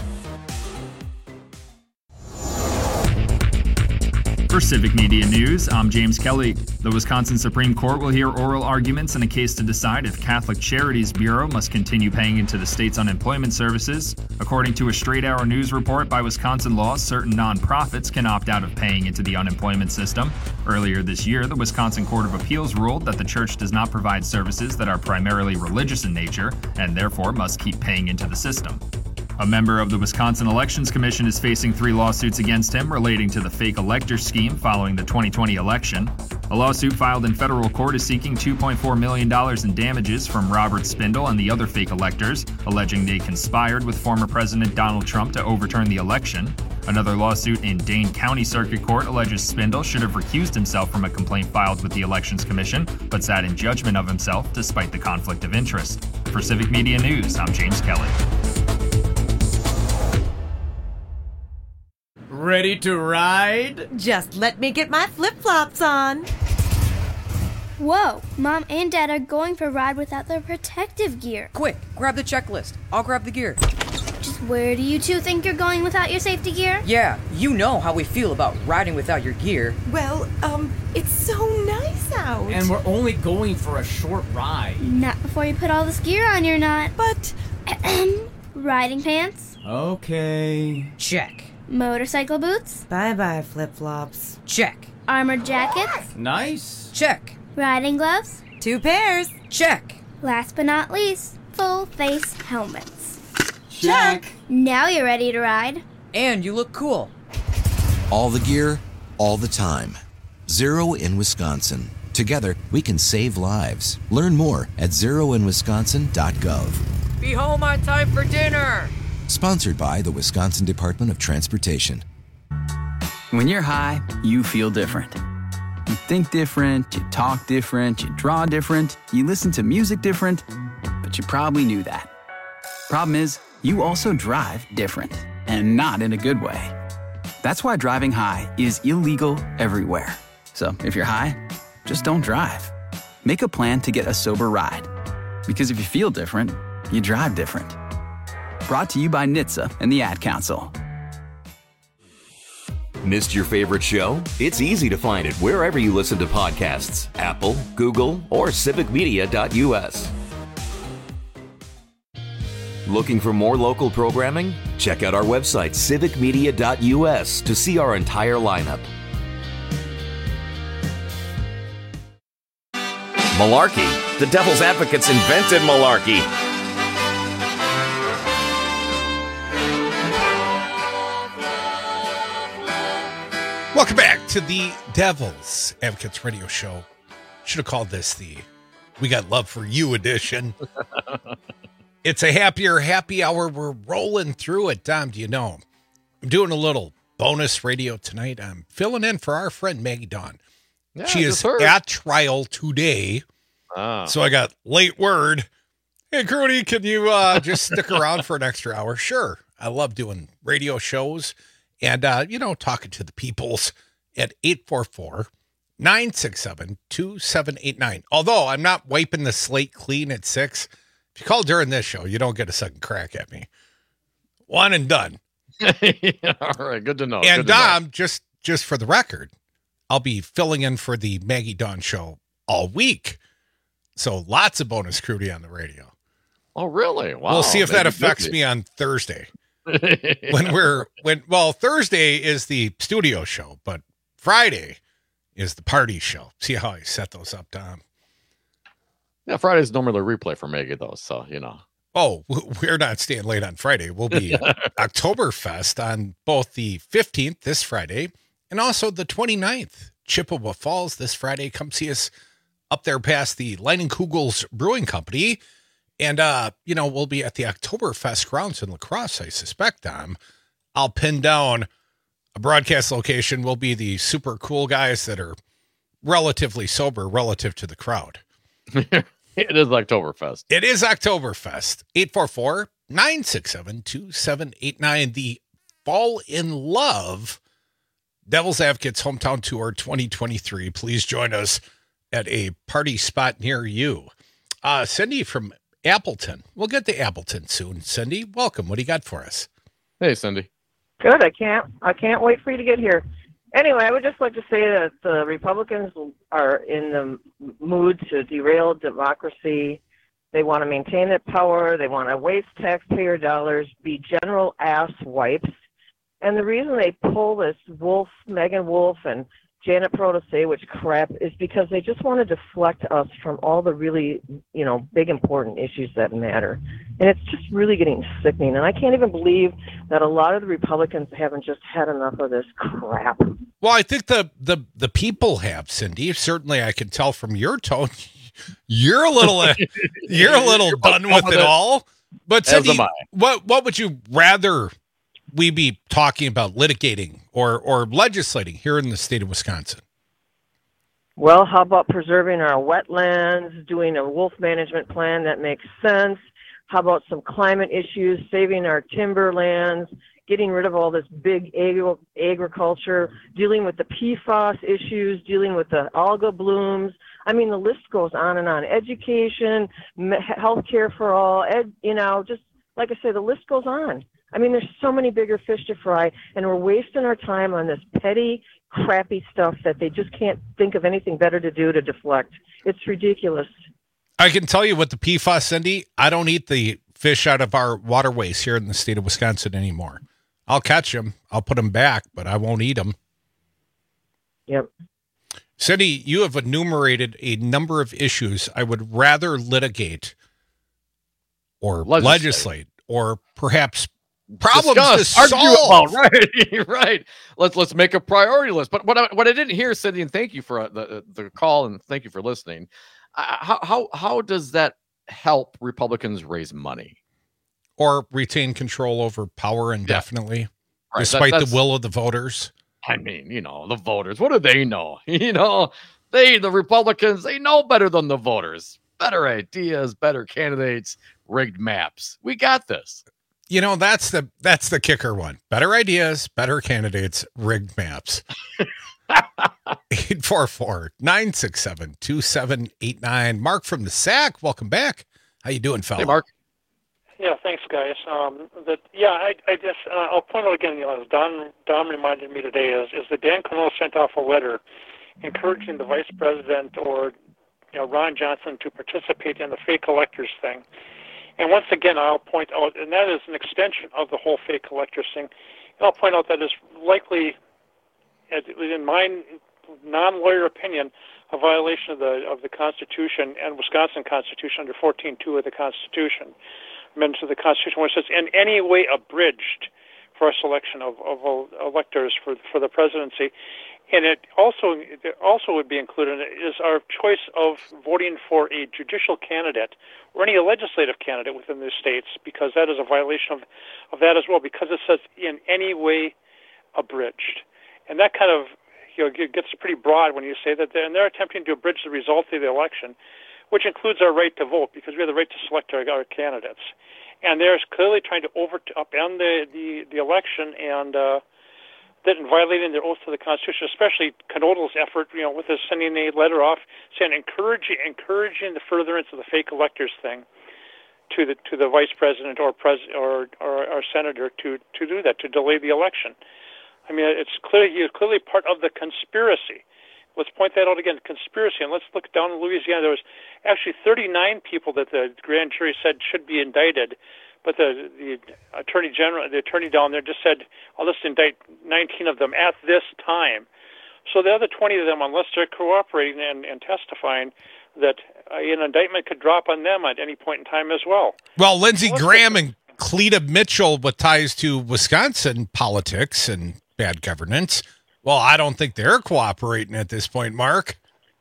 For Civic Media News, I'm James Kelly. The Wisconsin Supreme Court will hear oral arguments in a case to decide if Catholic Charities Bureau must continue paying into the state's unemployment services. According to a Straight Arrow News report, by Wisconsin law, certain nonprofits can opt out of paying into the unemployment system. Earlier this year, the Wisconsin Court of Appeals ruled that the church does not provide services that are primarily religious in nature and therefore must keep paying into the system. A member of the Wisconsin Elections Commission is facing 3 lawsuits against him relating to the fake elector scheme following the 2020 election. A lawsuit filed in federal court is seeking $2.4 million in damages from Robert Spindle and the other fake electors, alleging they conspired with former President Donald Trump to overturn the election. Another lawsuit in Dane County Circuit Court alleges Spindle should have recused himself from a complaint filed with the Elections Commission, but sat in judgment of himself despite the conflict of interest. For Civic Media News, I'm James Kelly. Ready to ride? Just let me get my flip-flops on. Whoa, Mom and Dad are going for a ride without their protective gear. Quick, grab the checklist. I'll grab the gear. Just where do you two think you're going without your safety gear? Yeah, you know how we feel about riding without your gear. Well, it's so nice out. And we're only going for a short ride. Not before you put all this gear on, you're not. But, riding pants? Okay. Check. Motorcycle boots? Bye-bye flip-flops. Check. Armored jackets? Nice. Check. Riding gloves? 2 pairs. Check. Last but not least, full face helmets. Check. Now you're ready to ride. And you look cool. All the gear, all the time. Zero in Wisconsin. Together, we can save lives. Learn more at zeroinwisconsin.gov. Be home on time for dinner. Sponsored by the Wisconsin Department of Transportation. When you're high, you feel different. You think different, you talk different, you draw different, you listen to music different, but you probably knew that. Problem is, you also drive different, and not in a good way. That's why driving high is illegal everywhere. So if you're high, just don't drive. Make a plan to get a sober ride. Because if you feel different, you drive different. Brought to you by NHTSA and the Ad Council. Missed your favorite show? It's easy to find it wherever you listen to podcasts. Apple, Google, or civicmedia.us. Looking for more local programming? Check out our website, civicmedia.us, to see our entire lineup. Malarkey. The Devil's Advocates invented malarkey. Welcome back to the Devil's Advocates radio show. Should have called this the We Got Love for You edition. It's a happier happy hour. We're rolling through it. Dom, do you know? I'm doing a little bonus radio tonight. I'm filling in for our friend Maggie Dawn. Yeah, she is at trial today. So I got late word. Hey, Crudy, can you just stick around for an extra hour? Sure. I love doing radio shows. And, talking to the peoples at 844-967-2789. Although I'm not wiping the slate clean at 6. If you call during this show, you don't get a second crack at me. One and done. All right, good to know. And Dom, just for the record, I'll be filling in for the Maggie Dawn show all week. So lots of bonus Crudy on the radio. Oh, really? Wow. We'll see if that affects me on Thursday. Thursday is the studio show, but Friday is the party show. See how I set those up, Tom? Yeah, Friday's normally a replay for Maggie, though, so, Oh, we're not staying late on Friday. We'll be Oktoberfest on both the 15th, this Friday, and also the 29th, Chippewa Falls this Friday. Come see us up there past the Leinenkugels Brewing Company. And, we'll be at the Oktoberfest grounds in La Crosse, I suspect. I'll pin down a broadcast location. Will be the super cool guys that are relatively sober relative to the crowd. It is Oktoberfest. It is Oktoberfest. 844-967-2789. The Fall in Love Devil's Advocates Hometown Tour 2023. Please join us at a party spot near you. Cindy from Appleton. We'll get to Appleton soon. Cindy, welcome. What do you got for us? Hey, Cindy. Good. I can't wait for you to get here. Anyway, I would just like to say that the Republicans are in the mood to derail democracy. They want to maintain their power. They want to waste taxpayer dollars, be general ass wipes. And the reason they pull this Megan Wolf and Janet Protasiewicz crap is because they just want to deflect us from all the really, big important issues that matter. And it's just really getting sickening. And I can't even believe that a lot of the Republicans haven't just had enough of this crap. Well, I think the people have, Cindy. Certainly I can tell from your tone. You're a little done with it all. But Cindy, what would you rather we be talking about, litigating or legislating here in the state of Wisconsin? Well, how about preserving our wetlands, doing a wolf management plan that makes sense? How about some climate issues, saving our timberlands, getting rid of all this big agriculture, dealing with the PFAS issues, dealing with the alga blooms? I mean, the list goes on and on. Education, healthcare for all, just like I say, the list goes on. I mean, there's so many bigger fish to fry, and we're wasting our time on this petty, crappy stuff that they just can't think of anything better to do to deflect. It's ridiculous. I can tell you what the PFAS, Cindy, I don't eat the fish out of our waterways here in the state of Wisconsin anymore. I'll catch them. I'll put them back, but I won't eat them. Yep. Cindy, you have enumerated a number of issues I would rather litigate or legislate or perhaps problems to solve. Right. Let's make a priority list. But what I didn't hear, Cindy, and thank you for the call and thank you for listening. How does that help Republicans raise money or retain control over power indefinitely, despite the will of the voters? I mean, the voters. What do they know? The Republicans. They know better than the voters. Better ideas, better candidates, rigged maps. We got this. That's the kicker one. Better ideas, better candidates, rigged maps. 844-967-2789. Mark from the SAC, welcome back. How you doing, fella? Hey, Mark. Yeah, thanks, guys. I just I'll point out again. As Don reminded me today, is that Dan Quinelle sent off a letter encouraging the vice president or Ron Johnson to participate in the fake electors thing. And once again, I'll point out, and that is an extension of the whole fake electors thing. And I'll point out that is likely, in my non-lawyer opinion, a violation of the Constitution and Wisconsin Constitution under 14.2 of the Constitution, amendments of the Constitution, which says in any way abridged for a selection of electors for the presidency. And it also would be included is our choice of voting for a judicial candidate or any legislative candidate within the states, because that is a violation of that as well, because it says in any way abridged. And that kind of gets pretty broad when you say that they're attempting to abridge the results of the election, which includes our right to vote, because we have the right to select our candidates. And they're clearly trying to upend the election and violating their oath to the Constitution, especially Knodl's effort, with his sending a letter off saying encouraging the furtherance of the fake electors thing to the vice president or our senator to do that, to delay the election. I mean, he's clearly part of the conspiracy. Let's point that out again, conspiracy. And let's look down in Louisiana. There was actually 39 people that the grand jury said should be indicted, but the attorney down there just said, I'll just indict 19 of them at this time. So the other 20 of them, unless they're cooperating and testifying, that an indictment could drop on them at any point in time as well. Well, Lindsey Graham and Cleta Mitchell, with ties to Wisconsin politics and bad governance, Well, I don't think they're cooperating at this point, Mark.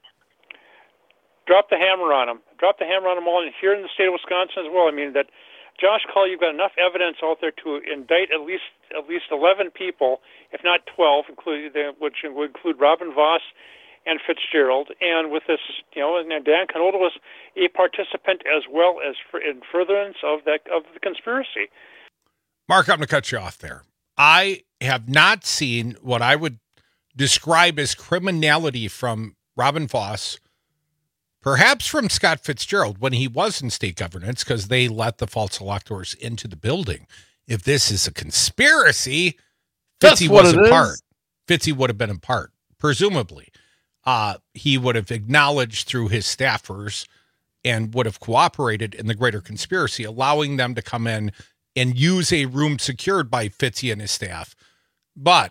Drop the hammer on them. Drop the hammer on them all. And here in the state of Wisconsin as well. I mean, that Josh Kaul, you've got enough evidence out there to indict at least 11 people, if not 12, which would include Robin Voss and Fitzgerald. And with this, and Dan Knodel was a participant as well as in furtherance of the conspiracy. Mark, I'm going to cut you off there. I have not seen what I would describe as criminality from Robin Voss, perhaps from Scott Fitzgerald when he was in state governance, because they let the false electors into the building. If this is a conspiracy, Fitzy was in part. Fitzy would have been in part, presumably. He would have acknowledged through his staffers and would have cooperated in the greater conspiracy, allowing them to come in and use a room secured by Fitzy and his staff. But,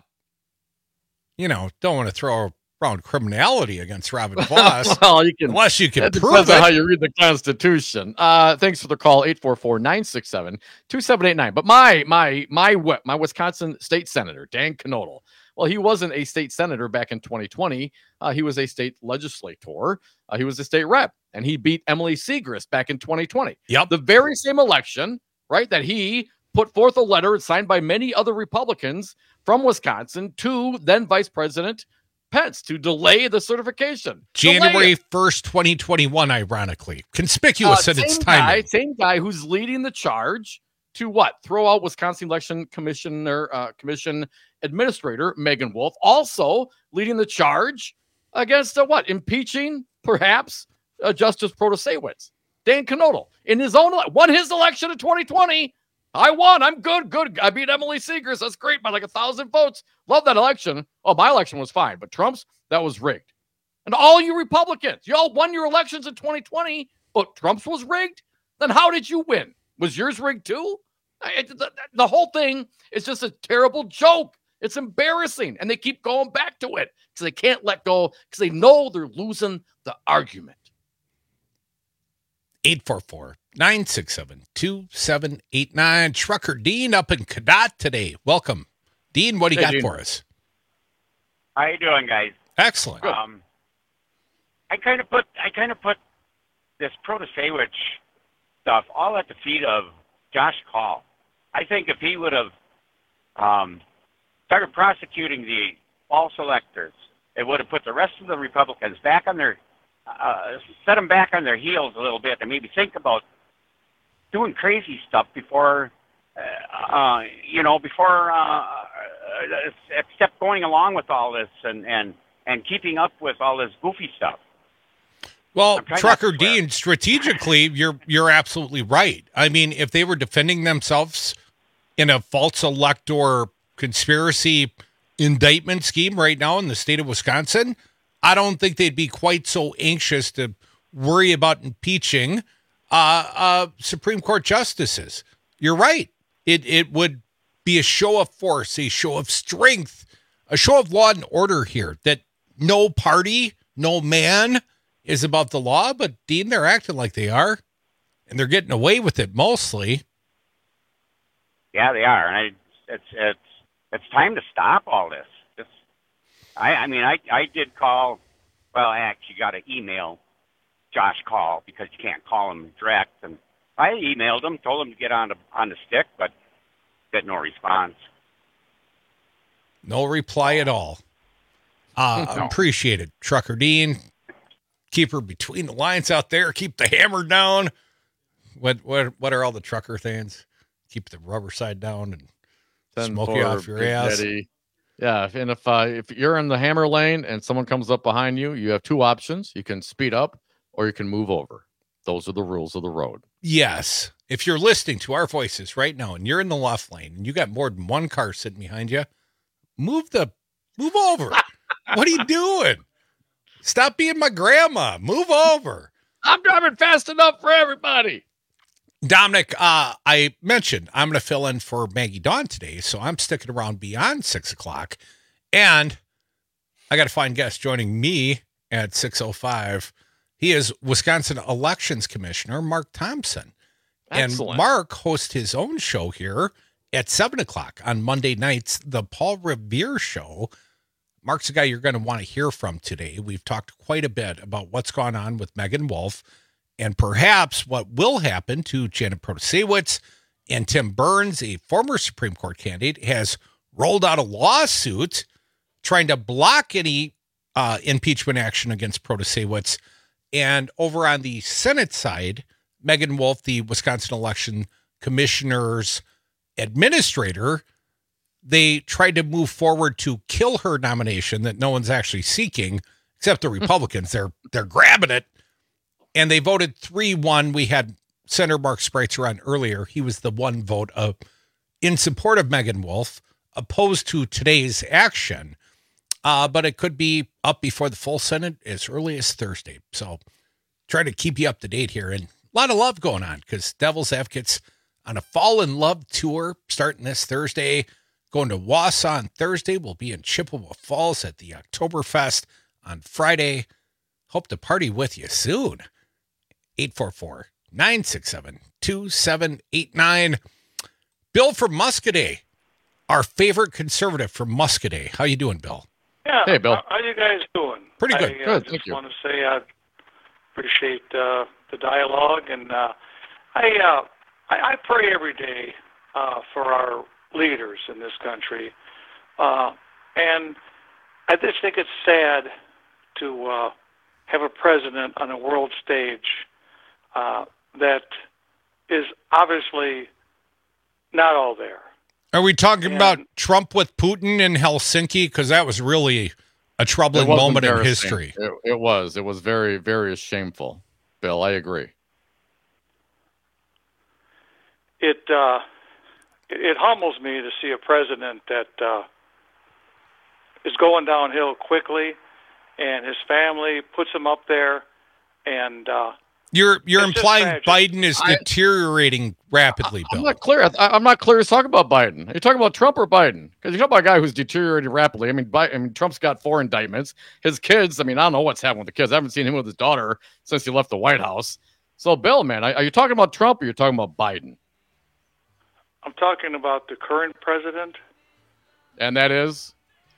don't want to throw around criminality against Robin Voss. Well, unless you can prove depends it. on how you read the Constitution. Thanks for the call, 844-967-2789. But my Wisconsin state senator, Dan Knodel, well, he wasn't a state senator back in 2020. He was a state legislator. He was a state rep, and he beat Emily Segrist back in 2020. Yep. The very same election, right, that he put forth a letter signed by many other Republicans from Wisconsin to then Vice President Pence to delay the certification. January 1st, 2021, ironically. Conspicuous in its timing. Same guy who's leading the charge to what? Throw out Wisconsin Election Commission Administrator Megan Wolf, also leading the charge against impeaching, perhaps, Justice Protasiewicz. Dan Knodel, in his own, won his election in 2020. I won. I'm good. I beat Emily Segrist. That's great by like 1,000 votes. Love that election. Oh, my election was fine, but Trump's, that was rigged. And all you Republicans, y'all won your elections in 2020, but Trump's was rigged? Then how did you win? Was yours rigged too? The whole thing is just a terrible joke. It's embarrassing, and they keep going back to it because they can't let go because they know they're losing the argument. 844-967-2789. Trucker Dean up in Cadott today. Welcome. Dean, what do you got for us? How you doing, guys? Excellent. I kind of put this Protasiewicz stuff all at the feet of Josh Kaul. I think if he would have started prosecuting the false electors, it would have put the rest of the Republicans back on their set them back on their heels a little bit and maybe think about doing crazy stuff before except going along with all this and keeping up with all this goofy stuff. Well, Trucker Dean, strategically, you're absolutely right. I mean, if they were defending themselves in a false elector conspiracy indictment scheme right now in the state of Wisconsin, I don't think they'd be quite so anxious to worry about impeaching Supreme Court justices. You're right. It would be a show of force, a show of strength, a show of law and order here, that no party, no man is above the law. But, Dean, they're acting like they are, and they're getting away with it mostly. Yeah, they are. And it's time to stop all this. I did call, well, I actually got to email Josh Kaul because you can't call him direct. And I emailed him, told him to get on the stick, but get no response. No reply at all. Appreciate it, Trucker Dean. Keep her between the lines out there. Keep the hammer down. What are all the trucker things? Keep the rubber side down and smoke you off your ass. Daddy. Yeah, and if you're in the hammer lane and someone comes up behind you, you have two options. You can speed up or you can move over. Those are the rules of the road. Yes. If you're listening to our voices right now and you're in the left lane and you got more than one car sitting behind you, move over. What are you doing? Stop being my grandma. Move over. I'm driving fast enough for everybody. Dominic, I mentioned I'm going to fill in for Maggie Dawn today, so I'm sticking around beyond 6 o'clock. And I got to find guests joining me at 6:05. He is Wisconsin Elections Commissioner Mark Thompson. Excellent. And Mark hosts his own show here at 7 o'clock on Monday nights, the Paul Revere Show. Mark's a guy you're going to want to hear from today. We've talked quite a bit about what's gone on with Meagan Wolfe and perhaps what will happen to Janet Protasiewicz. And Tim Burns, a former Supreme Court candidate, has rolled out a lawsuit trying to block any impeachment action against Protasiewicz. And over on the Senate side, Meagan Wolfe, the Wisconsin Election Commissioner's administrator, they tried to move forward to kill her nomination that no one's actually seeking, except the Republicans. They're grabbing it. And they voted 3-1. We had Senator Mark Spreitzer on earlier. He was the one vote in support of Meagan Wolfe, opposed to today's action. But it could be up before the full Senate as early as Thursday. So try to keep you up to date here. And a lot of love going on because Devil's Advocates on a Fall in Love tour starting this Thursday, going to Wausau on Thursday. We'll be in Chippewa Falls at the Oktoberfest on Friday. Hope to party with you soon. 844-967-2789. Bill from Muscadet, our favorite conservative from Muscadet. How you doing, Bill? Yeah. Hey, Bill. How you guys doing? Pretty good. I Good, just thank you. want to say I appreciate the dialogue, and I pray every day for our leaders in this country, and I just think it's sad to have a president on a world stage that is obviously not all there. Are we talking about Trump with Putin in Helsinki? Because that was really a troubling moment in history. It was very, very shameful. Bill, I agree. It humbles me to see a president that is going downhill quickly, and his family puts him up there, and You're it's implying just Biden is deteriorating rapidly, Bill. I'm not clear. I'm not clear who's talking about Biden. Are you talking about Trump or Biden? Because you're talking about a guy who's deteriorating rapidly. I mean, Trump's got 4 indictments. His kids, I mean, I don't know what's happening with the kids. I haven't seen him with his daughter since he left the White House. So, Bill, man, are you talking about Trump or you're talking about Biden? I'm talking about the current president. And that is?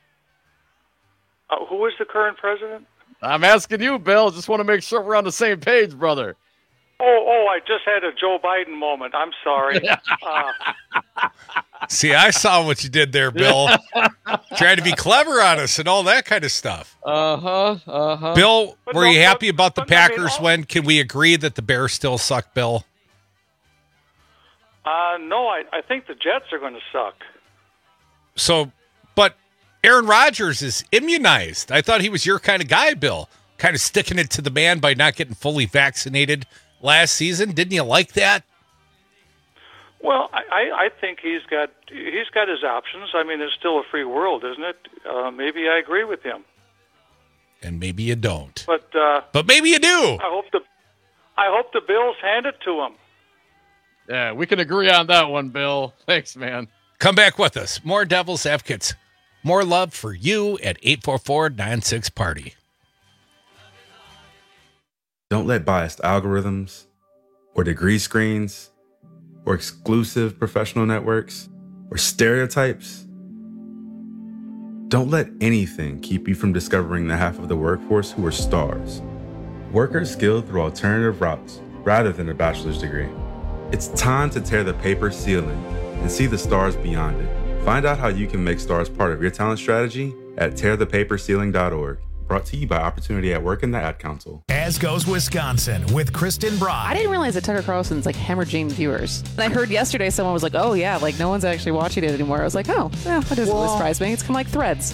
Who is the current president? I'm asking you, Bill. Just want to make sure we're on the same page, brother. Oh, I just had a Joe Biden moment. I'm sorry. See, I saw what you did there, Bill. Trying to be clever on us and all that kind of stuff. Bill, were you happy about the Packers win? Can we agree that the Bears still suck, Bill? No, I think the Jets are going to suck. So, but Aaron Rodgers is immunized. I thought he was your kind of guy, Bill. Kind of sticking it to the man by not getting fully vaccinated last season. Didn't you like that? Well, I think he's got his options. I mean, it's still a free world, isn't it? Maybe I agree with him. And maybe you don't. But maybe you do. I hope the Bills hand it to him. Yeah, we can agree on that one, Bill. Thanks, man. Come back with us. More Devil's Advocates. More love for you at 844-96-PARTY. Don't let biased algorithms or degree screens or exclusive professional networks or stereotypes. Don't let anything keep you from discovering the half of the workforce who are stars. Workers skilled through alternative routes rather than a bachelor's degree. It's time to tear the paper ceiling and see the stars beyond it. Find out how you can make stars part of your talent strategy at tearthepaperceiling.org. Brought to you by Opportunity at Work and the Ad Council. As Goes Wisconsin with Kristen Brock. I didn't realize that Tucker Carlson's like hemorrhaging viewers. And I heard yesterday someone was like, oh yeah, like no one's actually watching it anymore. I was like, oh, yeah, that doesn't really surprise me. It's kind of like Threads.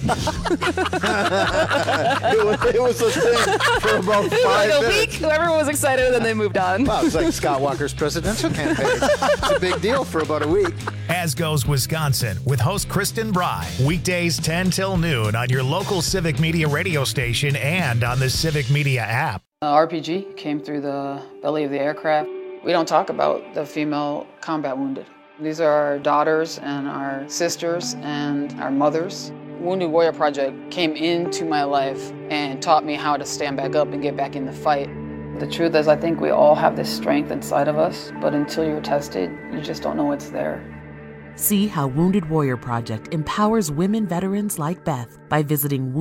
it was a thing for about 5 like a minutes. week, everyone was excited and then they moved on. Wow, it's like Scott Walker's presidential campaign. It's a big deal for about a week. As Goes Wisconsin with host Kristen Bry. Weekdays 10 till noon on your local Civic Media radio station and on the Civic Media app. RPG came through the belly of the aircraft. We don't talk about the female combat wounded. These are our daughters and our sisters and our mothers. Wounded Warrior Project came into my life and taught me how to stand back up and get back in the fight. The truth is, I think we all have this strength inside of us, but until you're tested, you just don't know what's there. See how Wounded Warrior Project empowers women veterans like Beth by visiting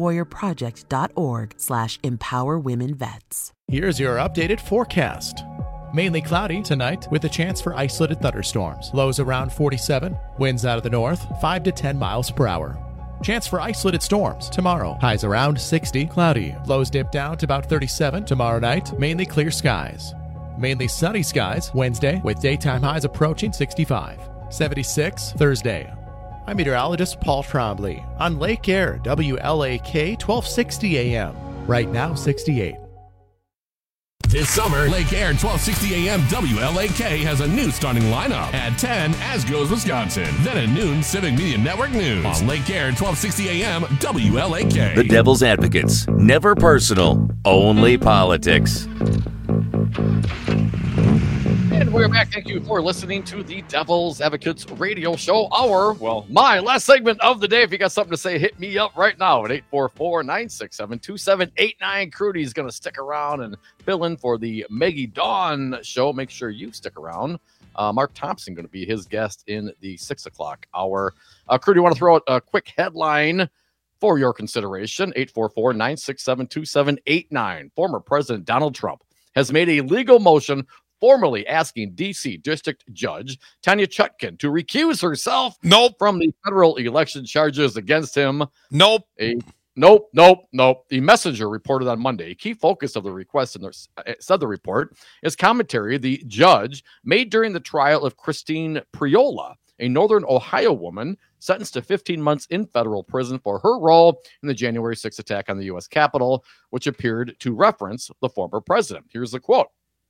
woundedwarriorproject.org/empowerwomenvets. Here's your updated forecast. Mainly cloudy tonight with a chance for isolated thunderstorms. Lows around 47, winds out of the north 5 to 10 miles per hour. Chance for isolated storms tomorrow. Highs around 60, cloudy. Lows dip down to about 37 tomorrow night. Mainly clear skies. Mainly sunny skies Wednesday with daytime highs approaching 65. 76 Thursday. I'm meteorologist Paul Trombley on Lake Air, WLAK 1260 AM. Right now 68. This summer, Lake Air 1260 AM WLAK has a new starting lineup. At 10, As Goes Wisconsin. Then at noon, Civic Media Network News. On Lake Air 1260 AM WLAK. The Devil's Advocates. Never personal, only politics. And we're back. Thank you for listening to the Devil's Advocates radio show. My last segment of the day. If you got something to say, hit me up right now at 844-967-2789. Crudy's going to stick around and fill in for the Maggie Dawn show. Make sure you stick around. Mark Thompson going to be his guest in the 6 o'clock hour. Crudy, you want to throw out a quick headline for your consideration? 844-967-2789. Former President Donald Trump has made a legal motion formally asking D.C. District Judge Tanya Chutkan to recuse herself from the federal election charges against him. Nope. The Messenger reported on Monday. A key focus of the request, said the report, is commentary the judge made during the trial of Christine Priola, a Northern Ohio woman sentenced to 15 months in federal prison for her role in the January 6th attack on the U.S. Capitol, which appeared to reference the former president. Here's the quote.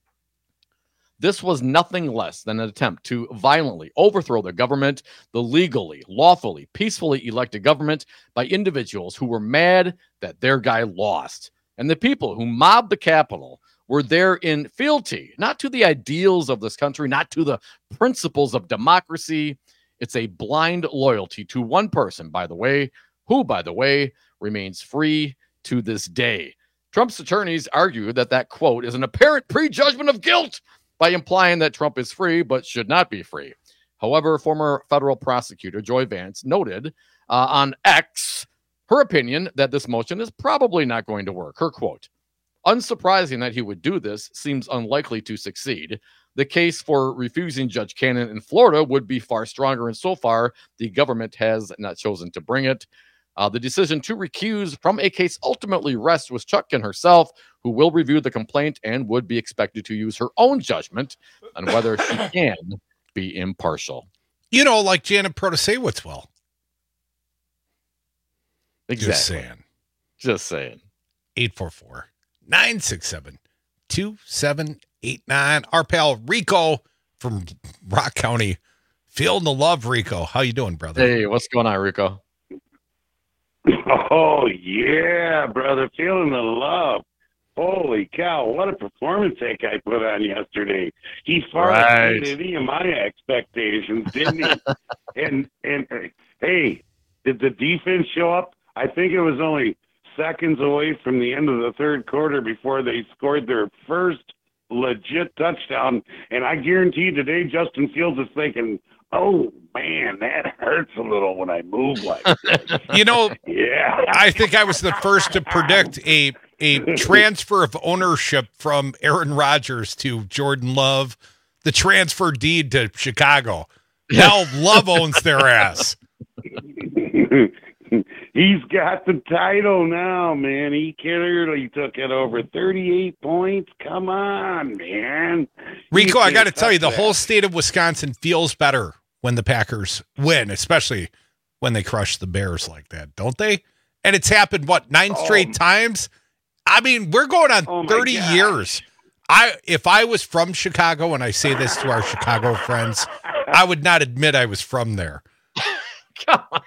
This was nothing less than an attempt to violently overthrow the government, the legally, lawfully, peacefully elected government by individuals who were mad that their guy lost. And the people who mobbed the Capitol were there in fealty, not to the ideals of this country, not to the principles of democracy. It's a blind loyalty to one person, who, by the way, remains free to this day. Trump's attorneys argue that quote is an apparent prejudgment of guilt by implying that Trump is free but should not be free. However, former federal prosecutor Joy Vance noted on X her opinion that this motion is probably not going to work. Her quote, unsurprising that he would do this, seems unlikely to succeed. The case for refusing Judge Cannon in Florida would be far stronger, and so far, the government has not chosen to bring it. The decision to recuse from a case ultimately rests with Chutkan herself, who will review the complaint and would be expected to use her own judgment on whether she can be impartial. Like Janet Protasewicz will. Exactly. Just saying. 844-967-2789. Our pal Rico from Rock County. Feeling the love, Rico. How you doing, brother? Hey, what's going on, Rico? Oh, yeah, brother. Feeling the love. Holy cow, what a performance that guy put on yesterday. He far exceeded any of my expectations, didn't he? and hey, did the defense show up? I think it was only seconds away from the end of the third quarter before they scored their first legit touchdown. And I guarantee today Justin Fields is thinking, oh, man, that hurts a little when I move like this. Yeah. I think I was the first to predict a transfer of ownership from Aaron Rodgers to Jordan Love, the transfer deed to Chicago. Now Love owns their ass. He's got the title now, man. He clearly took it over 38 points. Come on, man. Rico, I got to tell you, the whole state of Wisconsin feels better when the Packers win, especially when they crush the Bears like that, don't they? And it's happened, 9 straight times? I mean, we're going on 30 years. If I was from Chicago, and I say this to our Chicago friends, I would not admit I was from there. Come on.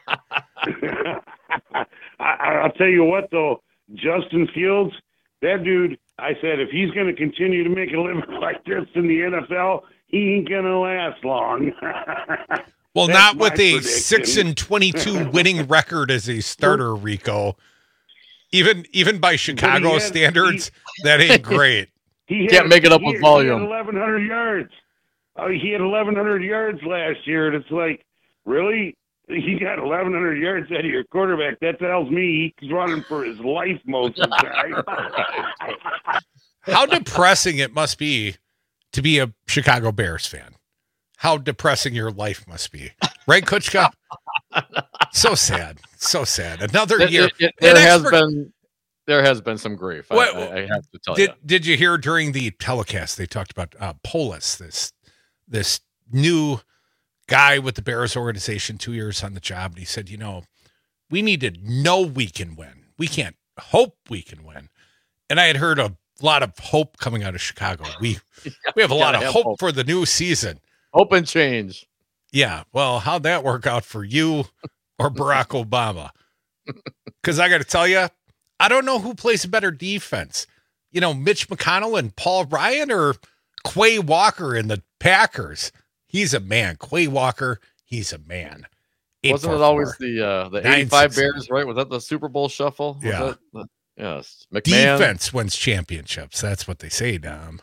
I'll tell you what, though, Justin Fields, that dude, I said, if he's going to continue to make a living like this in the NFL, he ain't going to last long. Well, not with a 6-22 winning record as a starter, Rico. Even by Chicago standards, that ain't great. Can't make it up with volume. He had 1,100 yards. He had 1,100 yards last year, and it's like, Really? He got 1,100 yards out of your quarterback. That tells me he's running for his life most of the time. How depressing it must be to be a Chicago Bears fan. How depressing your life must be. Right, Kuchka? So sad. So sad. Another year. There has been some grief. I have to tell you. Did you hear during the telecast, they talked about Polis, this new guy with the Bears organization, 2 years on the job. And he said, we need to know we can win. We can't hope we can win. And I had heard a lot of hope coming out of Chicago. We have a lot of hope for the new season. Hope and change. Yeah. Well, how'd that work out for you or Barack Obama? Because I got to tell you, I don't know who plays a better defense. Mitch McConnell and Paul Ryan or Quay Walker in the Packers. He's a man. Quay Walker, he's a man. Wasn't it always the 85 Bears, right? Was that the Super Bowl shuffle? Yeah. Yes. McMahon. Defense wins championships. That's what they say, Dom.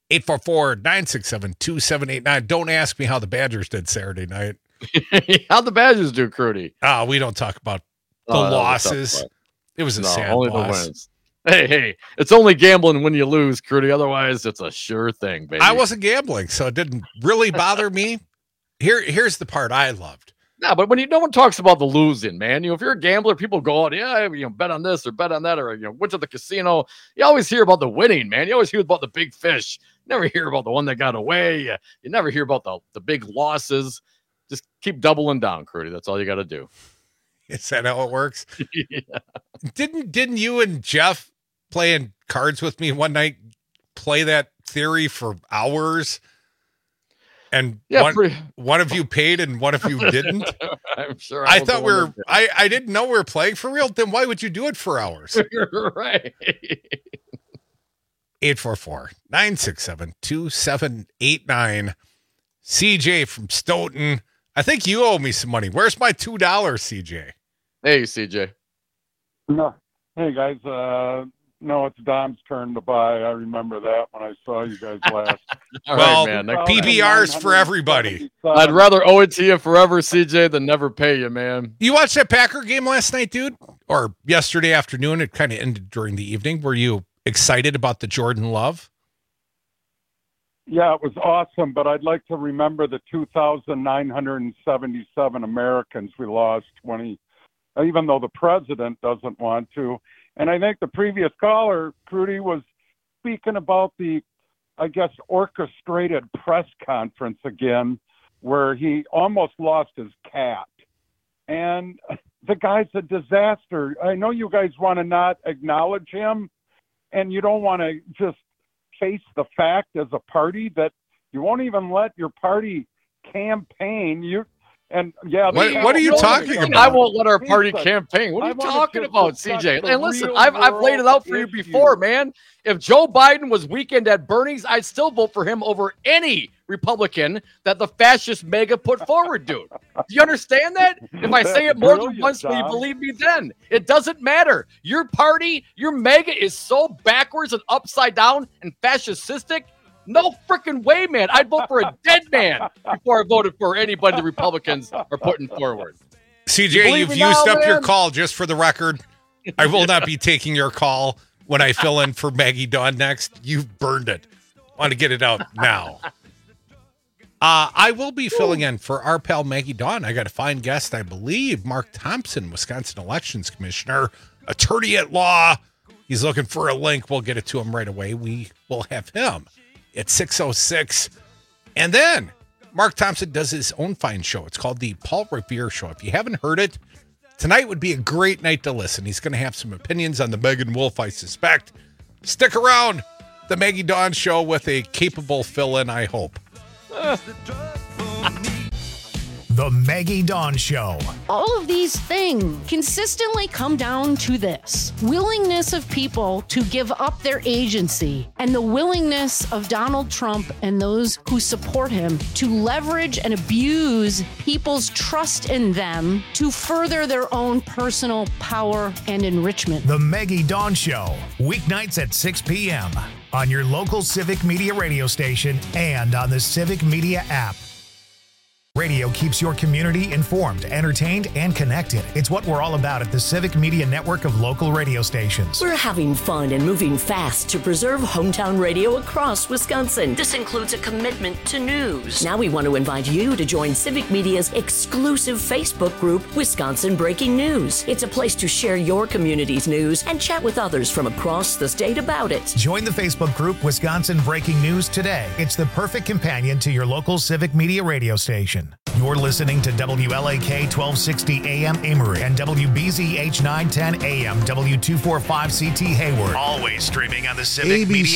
844-967-2789. Don't ask me how the Badgers did Saturday night. How'd the Badgers do, Crudy? We don't talk about the losses. It was a sad only loss. The wins. Hey, it's only gambling when you lose, Crudy. Otherwise, it's a sure thing, baby. I wasn't gambling, so it didn't really bother me. Here's the part I loved. No, but when no one talks about the losing, man. If you're a gambler, people go out, bet on this or bet on that, or went to the casino. You always hear about the winning, man. You always hear about the big fish. You never hear about the one that got away. You never hear about the big losses. Just keep doubling down, Crudy. That's all you got to do. Is that how it works? Yeah. Didn't you and Jeff playing cards with me one night play that theory for hours? And one of you paid and one of you didn't. I'm sure. I thought I didn't know we were playing for real. Then why would you do it for hours? Right. 844-967-2789. CJ from Stoughton. I think you owe me some money. Where's my $2, CJ? Hey, CJ. No. Hey, guys. No, it's Dom's turn to buy. I remember that when I saw you guys last. Well, right, man. PBR's for everybody. I'd rather owe it to you forever, CJ, than never pay you, man. You watched that Packer game last night, dude? Or yesterday afternoon? It kind of ended during the evening. Were you excited about the Jordan Love? Yeah, it was awesome, but I'd like to remember the 2,977 Americans we lost, 20, even though the president doesn't want to. And I think the previous caller, Crudy, was speaking about the, I guess, orchestrated press conference again, where he almost lost his cat. And the guy's a disaster. I know you guys want to not acknowledge him, and you don't want to just face the fact as a party that you won't even let your party campaign. What are you talking about? I won't let our party campaign. What are you talking about, CJ? And listen, I've laid it out for you before, man. If Joe Biden was weekend at Bernie's, I'd still vote for him over any Republican that the fascist MAGA put forward, dude. Do you understand that? If I say it more than once, will you believe me then? It doesn't matter. Your party, your MAGA is so backwards and upside down and fascistic. No freaking way, man. I'd vote for a dead man before I voted for anybody the Republicans are putting forward. CJ, you've used up your call, just for the record. I will not be taking your call when I fill in for Maggie Dawn next. You've burned it. I want to get it out now. I will be filling in for our pal Maggie Dawn. I got a fine guest, I believe, Mark Thompson, Wisconsin Elections Commissioner, attorney at law. He's looking for a link. We'll get it to him right away. We will have him at 6:06. And then Mark Thompson does his own fine show. It's called the Paul Revere Show. If you haven't heard it, tonight would be a great night to listen. He's going to have some opinions on the Megan Wolf, I suspect. Stick around. The Maggie Dawn Show with a capable fill-in, I hope. The Maggie Dawn Show. All of these things consistently come down to this: willingness of people to give up their agency, and the willingness of Donald Trump and those who support him to leverage and abuse people's trust in them to further their own personal power and enrichment. The Maggie Dawn Show, weeknights at 6 p.m. on your local Civic Media radio station and on the Civic Media app. Radio keeps your community informed, entertained, and connected. It's what we're all about at the Civic Media Network of local radio stations. We're having fun and moving fast to preserve hometown radio across Wisconsin. This includes a commitment to news. Now we want to invite you to join Civic Media's exclusive Facebook group, Wisconsin Breaking News. It's a place to share your community's news and chat with others from across the state about it. Join the Facebook group Wisconsin Breaking News today. It's the perfect companion to your local Civic Media radio station. You're listening to WLAK 1260 AM Amory and WBZH 910 AM W245CT Hayward. Always streaming on the Civic Media